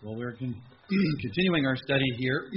Well, we're continuing our study here.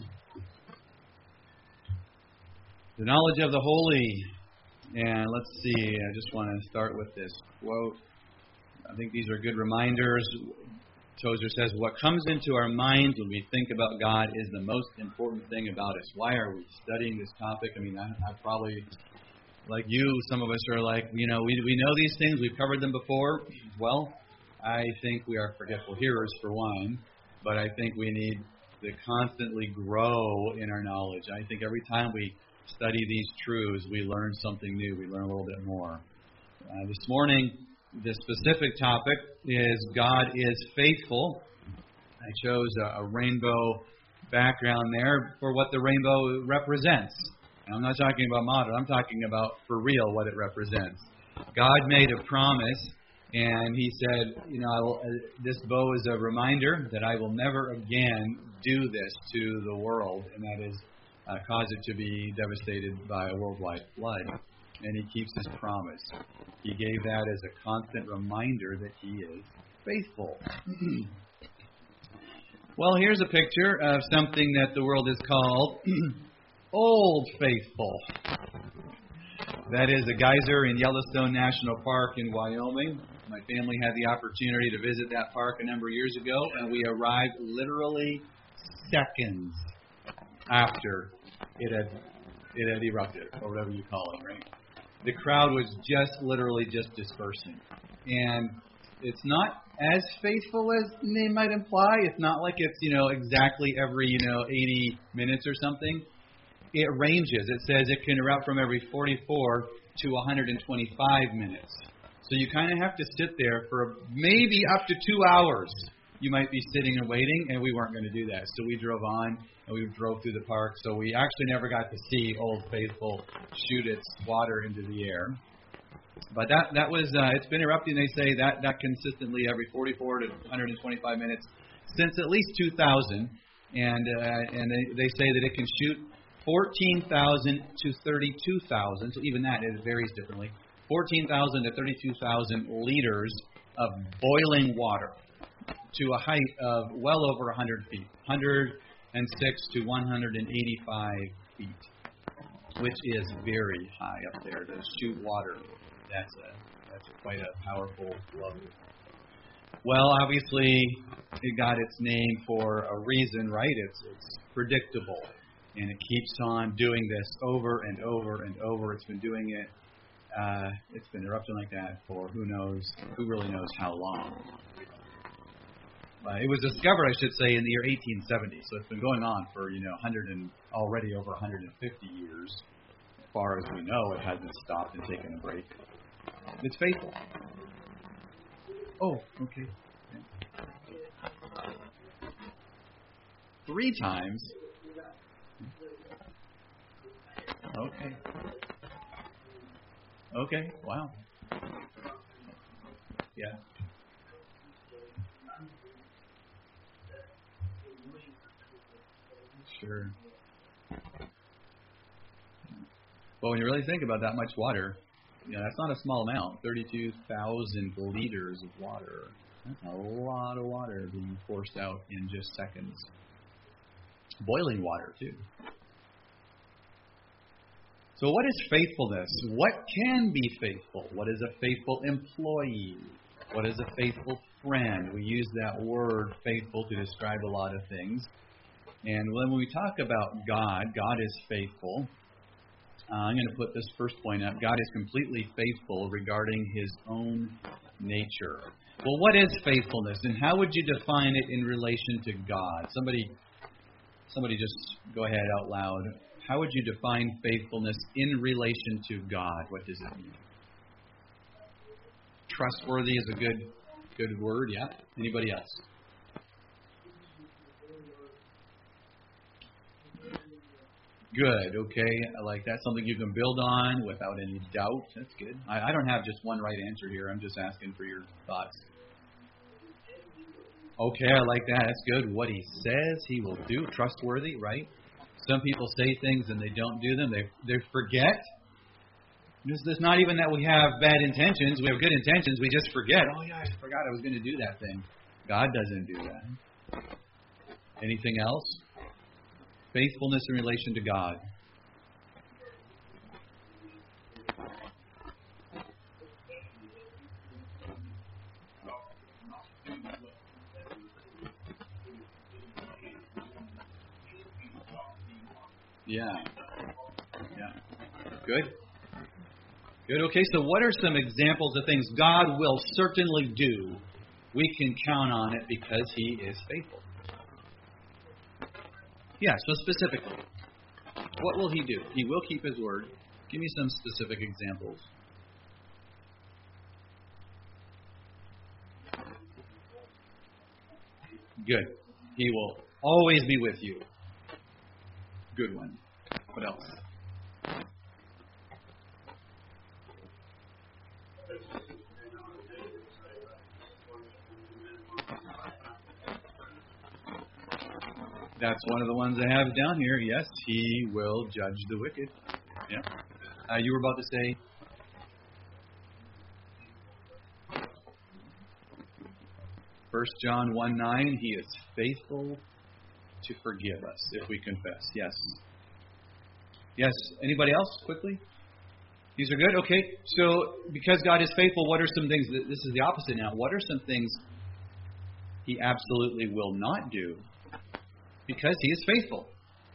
The knowledge of the holy. And let's see, I just want to start with this quote. I think these are good reminders. Tozer says, what comes into our minds when we think about God is the most important thing about us. Why are we studying this topic? I mean, I probably, like you, some of us are like, we know these things, we've covered them before. Well, I think we are forgetful hearers for one, but I think we need to constantly grow in our knowledge. I think every time we study these truths, we learn something new, we learn a little bit more. This morning, the specific topic is God is faithful. I chose a rainbow background there for what the rainbow represents. And I'm not talking about model, I'm talking about for real what it represents. God made a promise, and He said, this bow is a reminder that I will never again do this to the world, and that is cause it to be devastated by a worldwide flood. And He keeps His promise. He gave that as a constant reminder that He is faithful. Well, here's a picture of something that the world has called Old Faithful. That is a geyser in Yellowstone National Park in Wyoming. My family had the opportunity to visit that park a number of years ago, and we arrived literally seconds after it had erupted, or whatever you call it, right? The crowd was literally dispersing. And it's not as faithful as the name might imply. It's not like it's, exactly every, 80 minutes or something. It ranges. It says it can erupt from every 44 to 125 minutes. So you kind of have to sit there for maybe up to 2 hours. You might be sitting and waiting, and we weren't going to do that. So we drove on, and we drove through the park. So we actually never got to see Old Faithful shoot its water into the air. But that was, it's been erupting, they say, that consistently every 44 to 125 minutes since at least 2000. And they say that it can shoot 14,000 to 32,000, so even that it varies differently, 14,000 to 32,000 liters of boiling water to a height of well over 100 feet, 106 to 185 feet, which is very high up there to shoot water. That's quite a powerful flow. Well, obviously, it got its name for a reason, right? It's predictable. And it keeps on doing this over and over and over. It's been doing it. It's been erupting like that for who really knows how long. It was discovered, I should say, in the year 1870. So it's been going on for already over 150 years. As far as we know, it hasn't stopped and taken a break. It's faithful. Oh, okay. 3 times. Okay. Wow. Yeah. Sure. Well, when you really think about that much water, that's not a small amount. 32,000 liters of water. That's a lot of water being forced out in just seconds. Boiling water, too. So what is faithfulness? What can be faithful? What is a faithful employee? What is a faithful friend? We use that word faithful to describe a lot of things. And when we talk about God is faithful. I'm going to put this first point up. God is completely faithful regarding His own nature. Well, what is faithfulness, and how would you define it in relation to God? Somebody just go ahead out loud. How would you define faithfulness in relation to God? What does it mean? Trustworthy is a good word, yeah? Anybody else? Good, okay. I like that. Something you can build on without any doubt. That's good. I don't have just one right answer here. I'm just asking for your thoughts. Okay, I like that. That's good. What He says He will do. Trustworthy, right? Some people say things and they don't do them. They forget. It's not even that we have bad intentions. We have good intentions. We just forget. Oh, yeah, I forgot I was going to do that thing. God doesn't do that. Anything else? Faithfulness in relation to God. Yeah. Good. Okay, so what are some examples of things God will certainly do? We can count on it because He is faithful. Yeah, so specifically, what will He do? He will keep His word. Give me some specific examples. Good. He will always be with you. Good one. What else? That's one of the ones I have down here. Yes, He will judge the wicked. Yeah. You were about to say? 1 John 1:9, He is faithful to forgive us if we confess. Yes. Yes. Anybody else, quickly? These are good? Okay. So, because God is faithful, what are some things, this is the opposite now, what are some things He absolutely will not do because He is faithful?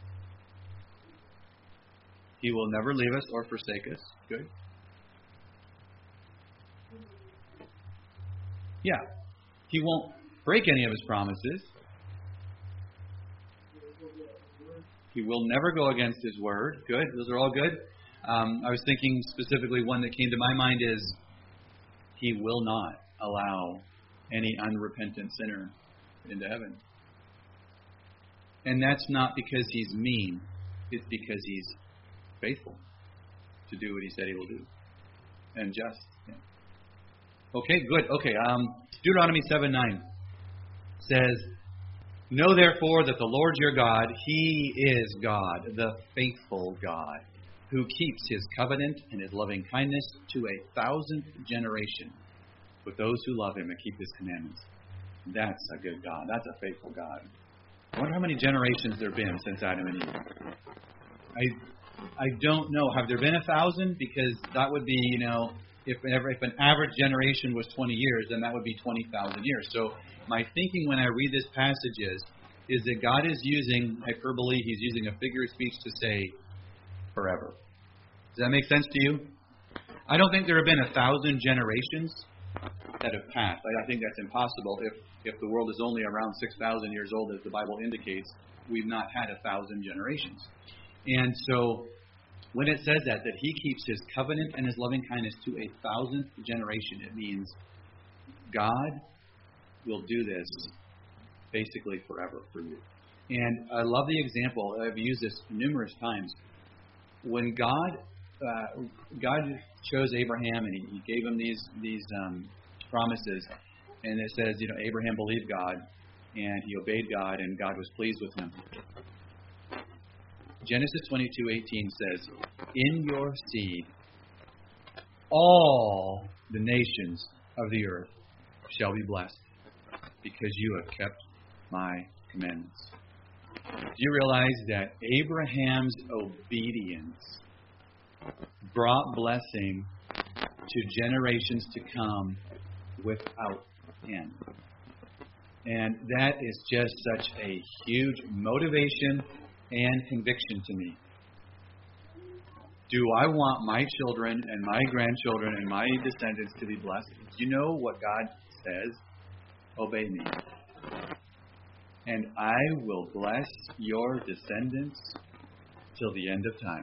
He will never leave us or forsake us. Good. Yeah. He won't break any of His promises. He will never go against His word. Good. Those are all good. I was thinking specifically, one that came to my mind is He will not allow any unrepentant sinner into heaven. And that's not because He's mean. It's because He's faithful to do what He said He will do. And just. Yeah. Okay, good. Okay, Deuteronomy 7:9 says, Know therefore that the Lord your God, He is God, the faithful God, who keeps His covenant and His loving kindness to 1,000th generation with those who love Him and keep His commandments. That's a good God. That's a faithful God. I wonder how many generations there have been since Adam and Eve. I don't know. Have there been 1,000? Because that would be, if an average generation was 20 years, then that would be 20,000 years. So my thinking when I read this passage is that God is using hyperbole. He's using a figure of speech to say forever. Does that make sense to you? I don't think there have been 1,000 generations that have passed. I think that's impossible. If the world is only around 6,000 years old, as the Bible indicates, we've not had 1,000 generations. And so when it says that He keeps His covenant and His loving kindness to 1,000th generation, it means God will do this basically forever for you. And I love the example. I've used this numerous times. When God chose Abraham and He gave him these promises, and it says, Abraham believed God and he obeyed God, and God was pleased with him. Genesis 22:18 says, In your seed, all the nations of the earth shall be blessed, because you have kept my commandments. Do you realize that Abraham's obedience brought blessing to generations to come without end? And that is just such a huge motivation and conviction to me. Do I want my children and my grandchildren and my descendants to be blessed? Do you know what God says? Obey me. And I will bless your descendants till the end of time.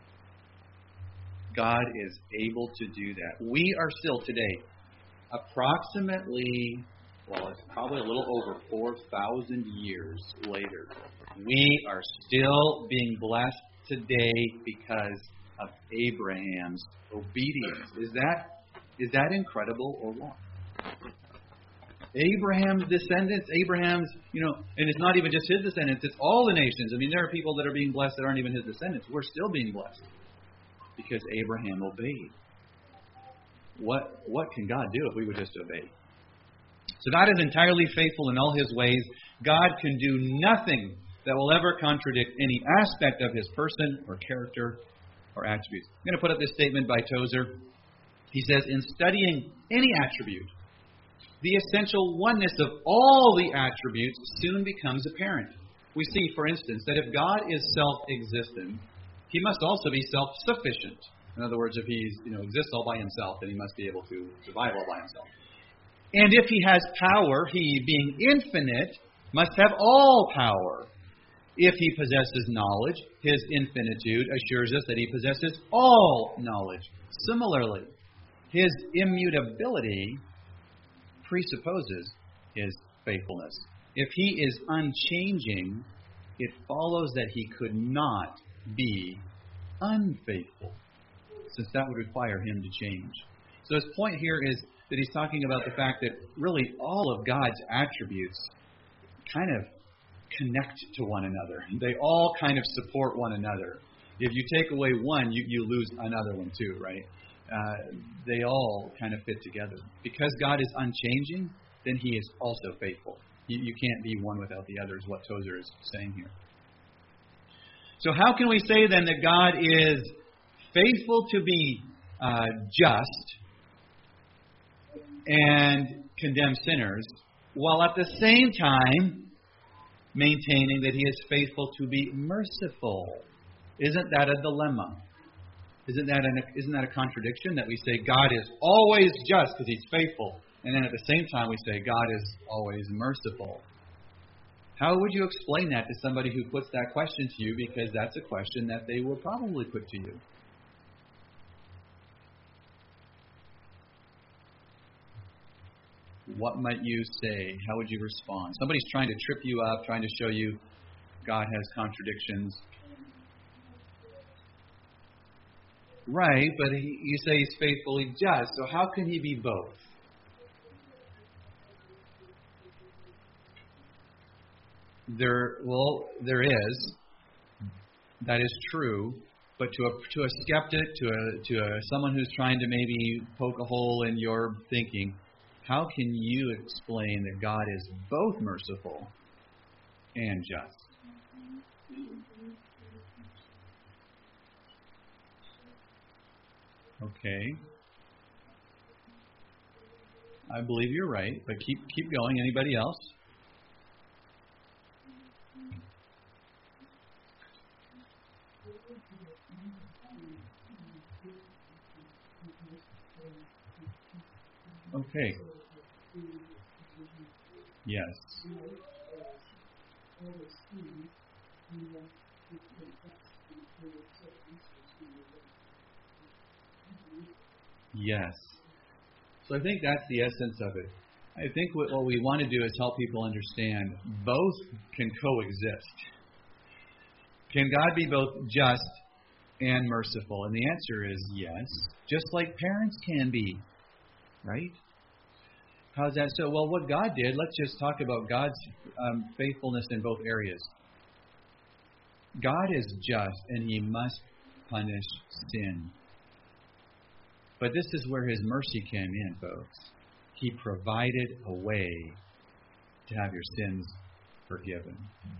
God is able to do that. We are still today, approximately, it's probably a little over 4,000 years later, we are still being blessed today because of Abraham's obedience. Is that incredible or what? Abraham's descendants, and it's not even just his descendants, it's all the nations. I mean, there are people that are being blessed that aren't even his descendants. We're still being blessed because Abraham obeyed. What can God do if we would just obey? So God is entirely faithful in all His ways. God can do nothing that will ever contradict any aspect of His person or character or attributes. I'm going to put up this statement by Tozer. He says, in studying any attribute, the essential oneness of all the attributes soon becomes apparent. We see, for instance, that if God is self-existent, He must also be self-sufficient. In other words, if He exists all by Himself, then He must be able to survive all by Himself. And if He has power, He, being infinite, must have all power. If He possesses knowledge, His infinitude assures us that He possesses all knowledge. Similarly, His immutability presupposes His faithfulness. If He is unchanging, it follows that He could not be unfaithful, since that would require Him to change. So his point here is that he's talking about the fact that really all of God's attributes kind of connect to one another. They all kind of support one another. If you take away one, you lose another one too, right? They all kind of fit together. Because God is unchanging, then He is also faithful. You can't be one without the other, is what Tozer is saying here. So how can we say then that God is faithful to be just and condemn sinners, while at the same time maintaining that He is faithful to be merciful? Isn't that a dilemma? Isn't that a contradiction, that we say God is always just because He's faithful, and then at the same time we say God is always merciful? How would you explain that to somebody who puts that question to you? Because that's a question that they will probably put to you. What might you say? How would you respond? Somebody's trying to trip you up, trying to show you God has contradictions. Right, but you say He's faithfully just, so how can He be both? There is. That is true. But to a skeptic, to someone who's trying to maybe poke a hole in your thinking, how can you explain that God is both merciful and just? Okay. I believe you're right, but keep going. Anybody else? Okay. Yes. Yes. So I think that's the essence of it. I think what we want to do is help people understand both can coexist. Can God be both just and merciful? And the answer is yes, just like parents can be, right? How's that so? Well, what God did, let's just talk about God's faithfulness in both areas. God is just, and He must punish sin. But this is where His mercy came in, folks. He provided a way to have your sins forgiven.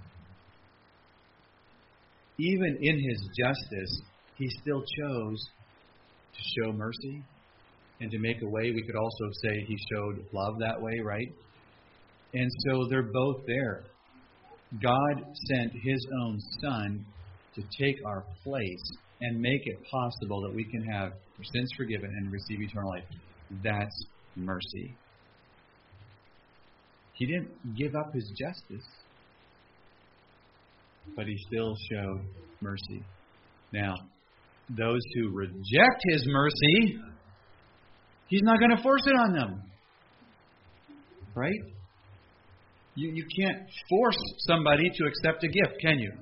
Even in His justice, He still chose to show mercy and to make a way. We could also say He showed love that way, right? And so they're both there. God sent His own Son to take our place and make it possible that we can have our sins forgiven and receive eternal life. That's mercy. He didn't give up His justice, but He still showed mercy. Now, those who reject His mercy, He's not going to force it on them. Right? You can't force somebody to accept a gift, can you?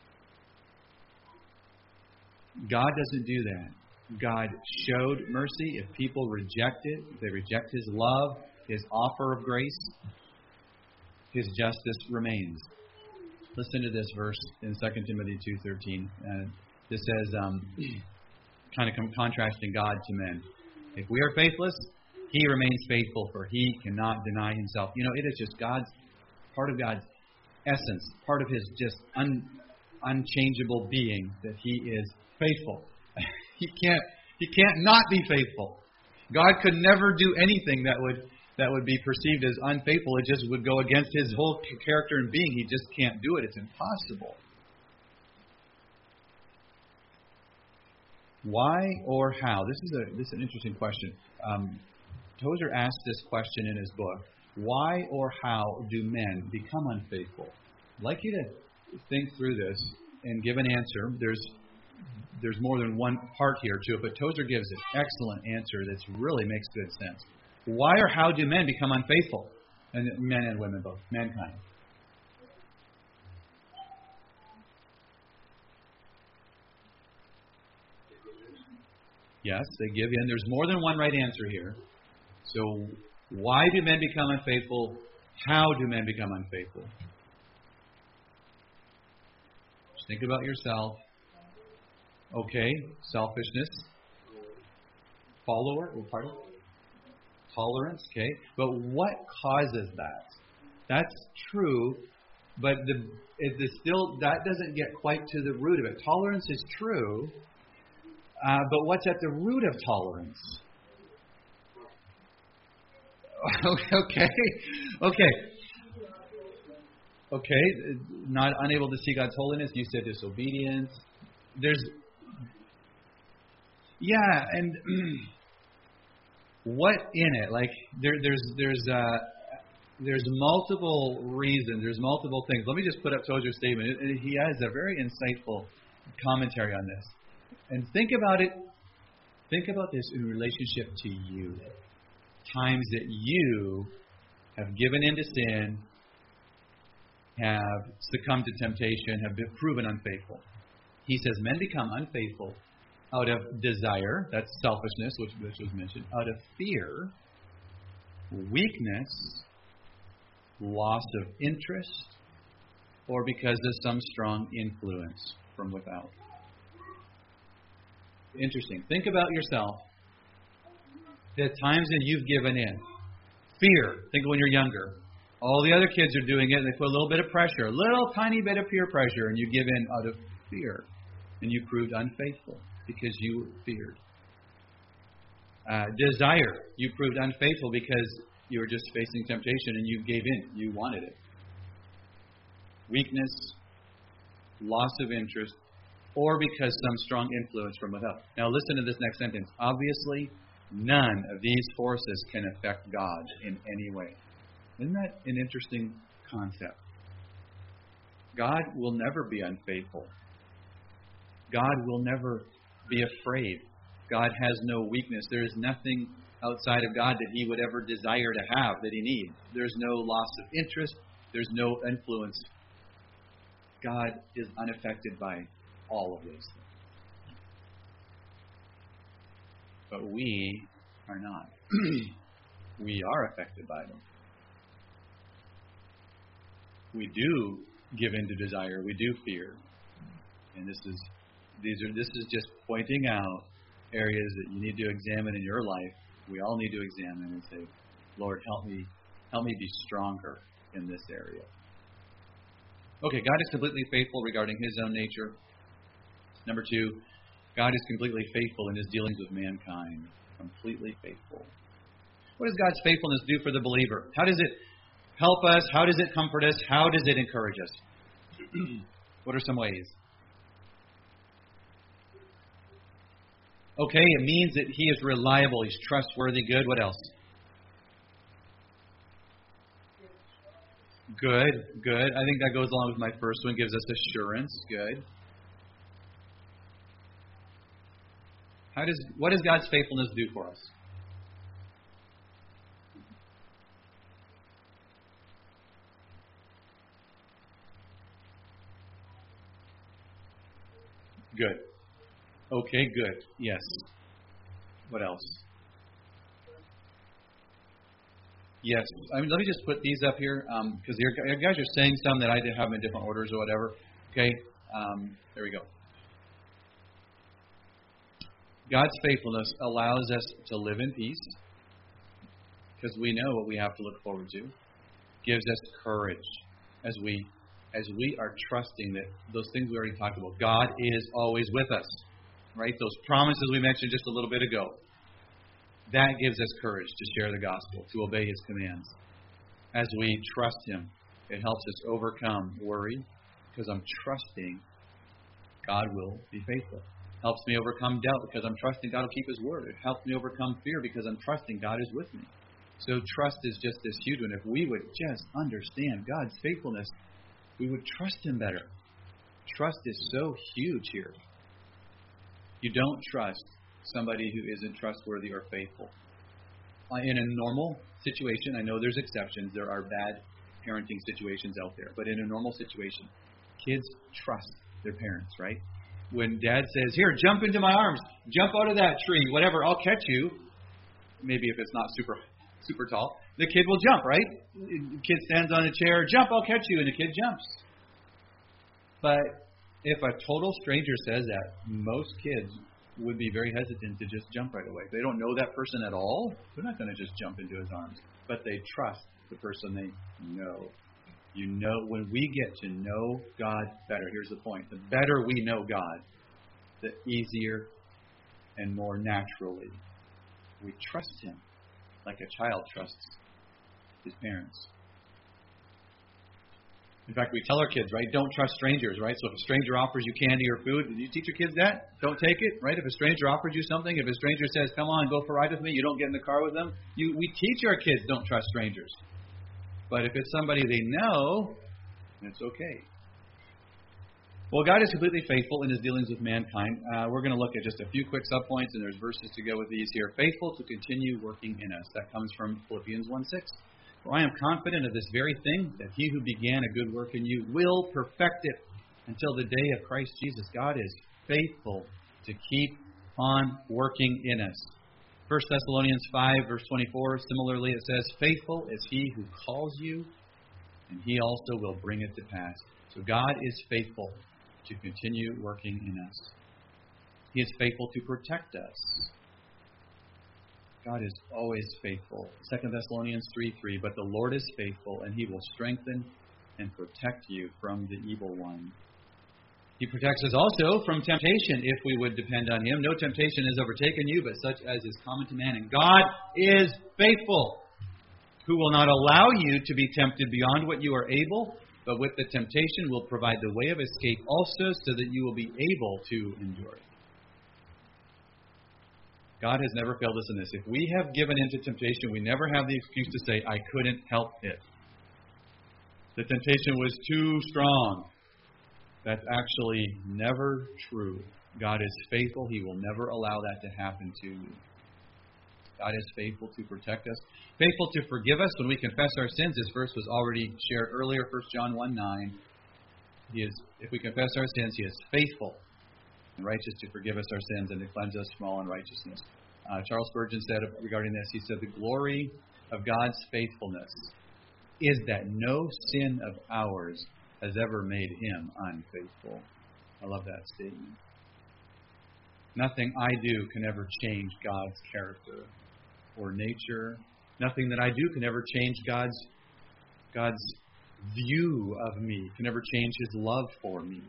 God doesn't do that. God showed mercy. If people reject it, if they reject His love, His offer of grace, His justice remains. Listen to this verse in 2 Timothy 2:13. This says, kind of contrasting God to men. If we are faithless, He remains faithful, for He cannot deny Himself. You know, it is just part of God's essence, part of His just unchangeable being, that He is faithful. He can't not be faithful. God could never do anything that would be perceived as unfaithful. It just would go against His whole character and being. He just can't do it. It's impossible. Why or how? This is an interesting question. Tozer asked this question in his book. Why or how do men become unfaithful? I'd like you to think through this and give an answer. There's more than one part here to it, but Tozer gives an excellent answer that really makes good sense. Why or how do men become unfaithful? And men and women both, mankind. Yes, they give in. There's more than one right answer here. So, why do men become unfaithful? How do men become unfaithful? Just think about yourself. Okay, selfishness. Tolerance, okay. But what causes that? That's true, but that doesn't get quite to the root of it. Tolerance is true, but what's at the root of tolerance? Okay. Not unable to see God's holiness. You said disobedience. And what in it? Like there's multiple reasons. There's multiple things. Let me just put up Tozer's statement. He has a very insightful commentary on this. And think about it. Think about this in relationship to you. Times that you have given into sin, have succumbed to temptation, have been proven unfaithful. He says men become unfaithful out of desire, that's selfishness, which was mentioned, out of fear, weakness, loss of interest, or because of some strong influence from without. Interesting. Think about yourself. The times that you've given in. Fear. Think of when you're younger. All the other kids are doing it, and they put a little bit of pressure, a little tiny bit of peer pressure, and you give in out of fear. And you proved unfaithful because you feared. Desire. You proved unfaithful because you were just facing temptation and you gave in. You wanted it. Weakness, loss of interest, or because some strong influence from without. Now listen to this next sentence. Obviously, none of these forces can affect God in any way. Isn't that an interesting concept? God will never be unfaithful. God will never be afraid. God has no weakness. There is nothing outside of God that He would ever desire to have that He needs. There's no loss of interest. There's no influence. God is unaffected by all of those things. But we are not. We are affected by them. We do give in to desire. We do fear. And this is just pointing out areas that you need to examine in your life. We all need to examine and say, Lord, help me be stronger in this area. Okay, God is completely faithful regarding His own nature. Number 2, God is completely faithful in His dealings with mankind. Completely faithful. What does God's faithfulness do for the believer? How does it help us? How does it comfort us? How does it encourage us? What are some ways? Okay, it means that He is reliable. He's trustworthy. Good. What else? Good. I think that goes along with my first one. Gives us assurance. Good. What does God's faithfulness do for us? Good. Okay, good. Yes. What else? Yes. Let me just put these up here because you guys are saying some that I did have them in different orders or whatever. Okay. There we go. God's faithfulness allows us to live in peace because we know what we have to look forward to. Gives us courage as we as we are trusting that those things we already talked about, God is always with us, right? Those promises we mentioned just a little bit ago. That gives us courage to share the gospel, to obey His commands. As we trust Him, it helps us overcome worry because I'm trusting God will be faithful. Helps me overcome doubt because I'm trusting God will keep His word. It helps me overcome fear because I'm trusting God is with me. So trust is just this huge one. If we would just understand God's faithfulness, we would trust Him better. Trust is so huge here. You don't trust somebody who isn't trustworthy or faithful. In a normal situation, I know there's exceptions. There are bad parenting situations out there. But in a normal situation, kids trust their parents, right? When dad says, here, jump into my arms, jump out of that tree, whatever, I'll catch you. Maybe if it's not super tall, the kid will jump, right? The kid stands on a chair, jump, I'll catch you, and the kid jumps. But if a total stranger says that, most kids would be very hesitant to just jump right away. If they don't know that person at all, they're not going to just jump into his arms. But they trust the person they know. You know, when we get to know God better, here's the point. The better we know God, the easier and more naturally we trust Him, like a child trusts his parents. In fact, we tell our kids, right, don't trust strangers, right? So if a stranger offers you candy or food, do you teach your kids that? Don't take it, right? If a stranger offers you something, if a stranger says, come on, go for a ride with me, you don't get in the car with them. We teach our kids don't trust strangers. But if it's somebody they know, it's okay. Well, God is completely faithful in His dealings with mankind. We're going to look at just a few quick subpoints, and there's verses to go with these here. Faithful to continue working in us. That comes from Philippians 1:6. For I am confident of this very thing, that He who began a good work in you will perfect it until the day of Christ Jesus. God is faithful to keep on working in us. 1 Thessalonians 5, verse 24, similarly it says, faithful is He who calls you, and He also will bring it to pass. So God is faithful to continue working in us. He is faithful to protect us. God is always faithful. 2 Thessalonians 3:3, but the Lord is faithful, and He will strengthen and protect you from the evil one. He protects us also from temptation if we would depend on Him. No temptation has overtaken you, but such as is common to man. And God is faithful, who will not allow you to be tempted beyond what you are able, but with the temptation will provide the way of escape also, so that you will be able to endure it. God has never failed us in this. If we have given into temptation, we never have the excuse to say, I couldn't help it. The temptation was too strong. That's actually never true. God is faithful. He will never allow that to happen to you. God is faithful to protect us, faithful to forgive us when we confess our sins. This verse was already shared earlier, 1 John 1:9. If we confess our sins, He is faithful and righteous to forgive us our sins and to cleanse us from all unrighteousness. Charles Spurgeon said regarding this, he said, the glory of God's faithfulness is that no sin of ours has ever made Him unfaithful. I love that statement. Nothing I do can ever change God's character or nature. Nothing that I do can ever change God's view of me, can ever change His love for me.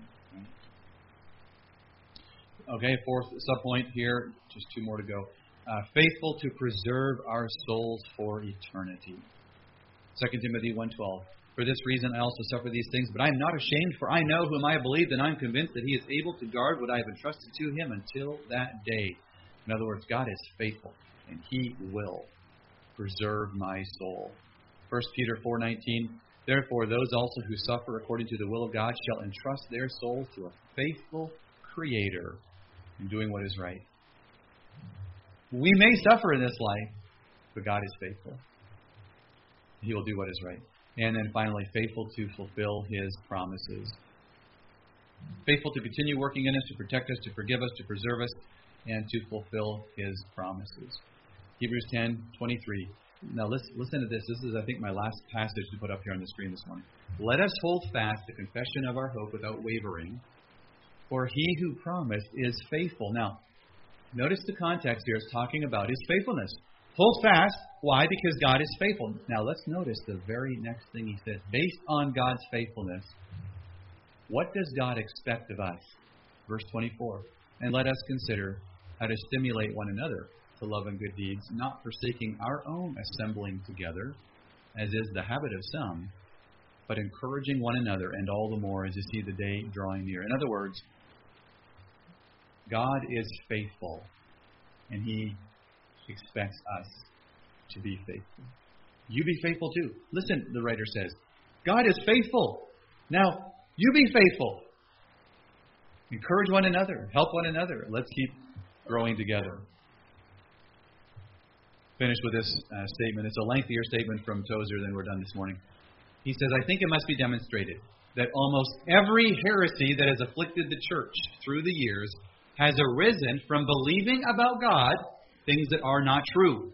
Okay, fourth subpoint here, just two more to go. Faithful to preserve our souls for eternity. 2 Timothy 1:12. For this reason I also suffer these things, but I am not ashamed, for I know whom I have believed, and I am convinced that He is able to guard what I have entrusted to Him until that day. In other words, God is faithful, and He will preserve my soul. 1 Peter 4:19. Therefore, those also who suffer according to the will of God shall entrust their souls to a faithful Creator in doing what is right. We may suffer in this life, but God is faithful. He will do what is right. And then finally, faithful to fulfill His promises. Faithful to continue working in us, to protect us, to forgive us, to preserve us, and to fulfill His promises. Hebrews 10:23. Now listen to this. This is, I think, my last passage to put up here on the screen this morning. Let us hold fast the confession of our hope without wavering, for He who promised is faithful. Now, notice the context here is talking about His faithfulness. Hold fast. Why? Because God is faithful. Now let's notice the very next thing He says. Based on God's faithfulness, What does God expect of us? Verse 24. And let us consider how to stimulate one another to love and good deeds, not forsaking our own assembling together, as is the habit of some, but encouraging one another, and all the more as you see the day drawing near. In other words, God is faithful, and He expects us to be faithful. You be faithful too. Listen, the writer says, God is faithful. Now, you be faithful. Encourage one another. Help one another. Let's keep growing together. Finish with this statement. It's a lengthier statement from Tozer than we're done this morning. He says, I think it must be demonstrated that almost every heresy that has afflicted the church through the years has arisen from believing about God things that are not true,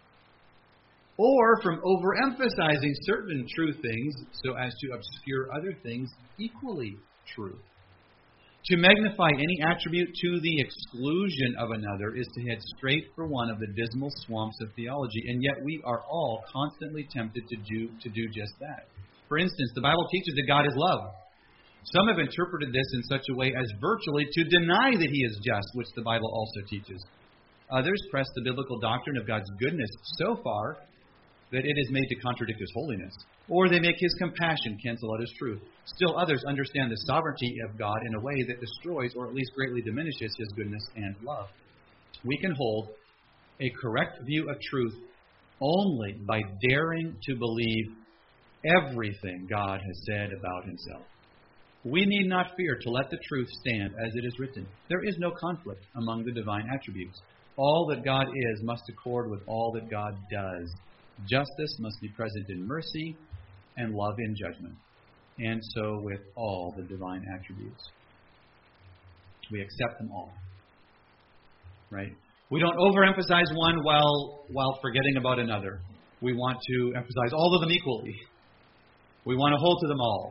or from overemphasizing certain true things so as to obscure other things equally true. To magnify any attribute to the exclusion of another is to head straight for one of the dismal swamps of theology, and yet we are all constantly tempted to do just that. For instance, the Bible teaches that God is love. Some have interpreted this in such a way as virtually to deny that He is just, which the Bible also teaches. Others press the biblical doctrine of God's goodness so far that it is made to contradict His holiness, or they make His compassion cancel out His truth. Still others understand the sovereignty of God in a way that destroys or at least greatly diminishes His goodness and love. We can hold a correct view of truth only by daring to believe everything God has said about Himself. We need not fear to let the truth stand as it is written. There is no conflict among the divine attributes. All that God is must accord with all that God does. Justice must be present in mercy, and love in judgment. And so with all the divine attributes. We accept them all. Right? We don't overemphasize one while forgetting about another. We want to emphasize all of them equally. We want to hold to them all.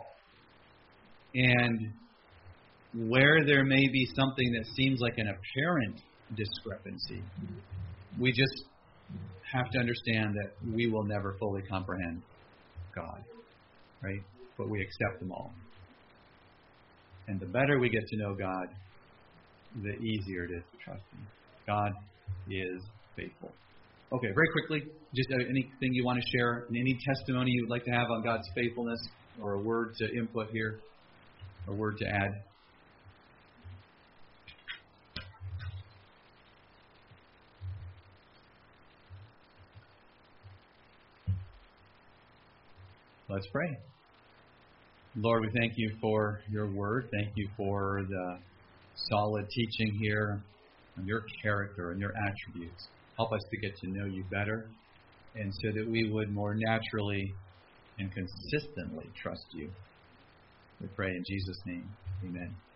And where there may be something that seems like an apparent discrepancy, we just have to understand that we will never fully comprehend God, right? But we accept them all. And the better we get to know God, the easier it is to trust Him. God is faithful. Okay, very quickly, just anything you want to share, any testimony you would like to have on God's faithfulness, or a word to input here, a word to add. Let's pray. Lord, we thank You for Your word. Thank You for the solid teaching here on Your character and Your attributes. Help us to get to know You better, and so that we would more naturally and consistently trust You. We pray in Jesus' name. Amen.